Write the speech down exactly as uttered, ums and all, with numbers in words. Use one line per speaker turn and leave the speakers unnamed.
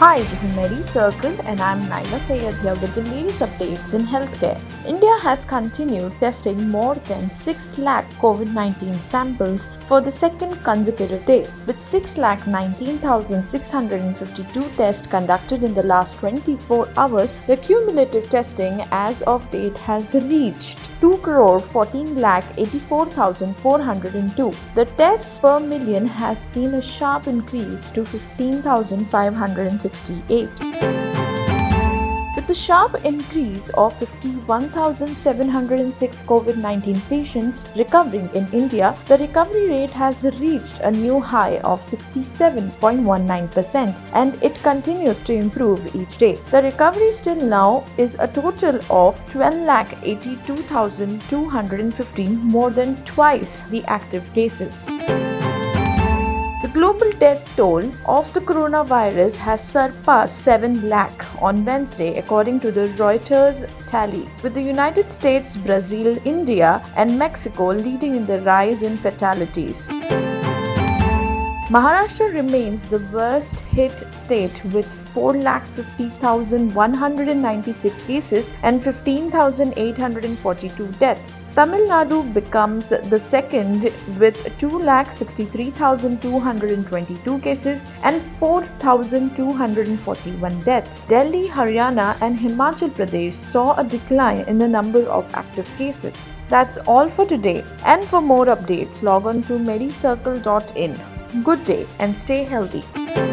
Hi, this is Mary Circle and I'm Naila Sayed here with the latest updates in healthcare. India has continued testing more than six lakh COVID nineteen samples for the second consecutive day, with six lakh nineteen thousand six hundred fifty-two tests conducted in the last twenty-four hours. The cumulative testing as of date has reached two crore fourteen lakh eighty-four thousand four hundred two. The tests per million has seen a sharp increase to fifteen thousand five hundred sixty-eight. With a sharp increase of fifty-one thousand seven hundred six COVID nineteen patients recovering in India, the recovery rate has reached a new high of sixty-seven point one nine percent and it continues to improve each day. The recovery still now is a total of twelve lakh eighty-two thousand two hundred fifteen, more than twice the active cases. The global death toll of the coronavirus has surpassed seven lakh on Wednesday, according to the Reuters tally, with the United States, Brazil, India, and Mexico leading in the rise in fatalities. Maharashtra remains the worst hit state with four lakh fifty thousand one hundred ninety-six cases and fifteen thousand eight hundred forty-two deaths. Tamil Nadu becomes the second with two lakh sixty-three thousand two hundred twenty-two cases and four thousand two hundred forty-one deaths. Delhi, Haryana, and Himachal Pradesh saw a decline in the number of active cases. That's all for today, and for more updates, log on to medicircle dot in. Good day and stay healthy.